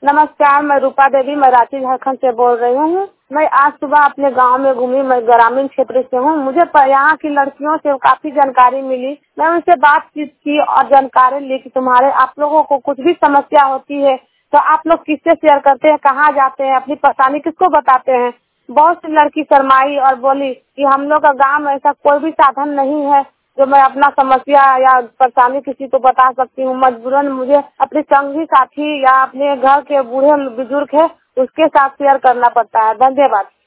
नमस्कार, मैं रूपा देवी मराठी झारखंड से बोल रही हूँ। मैं आज सुबह अपने गांव में घूमी। मैं ग्रामीण क्षेत्र से हूँ। मुझे यहाँ की लड़कियों से काफी जानकारी मिली। मैं उनसे बातचीत की और जानकारी ली कि तुम्हारे आप लोगों को कुछ भी समस्या होती है तो आप लोग किससे शेयर करते हैं, कहाँ जाते हैं, अपनी परेशानी किसको बताते हैं। बहुत सी लड़की शर्माई और बोली कि हम लोग का गाँव में ऐसा कोई भी साधन नहीं है जो मैं अपना समस्या या परेशानी किसी को बता सकती हूँ। मजबूरन मुझे अपने संगी साथी या अपने घर के बूढ़े बुजुर्ग है उसके साथ शेयर करना पड़ता है। धन्यवाद।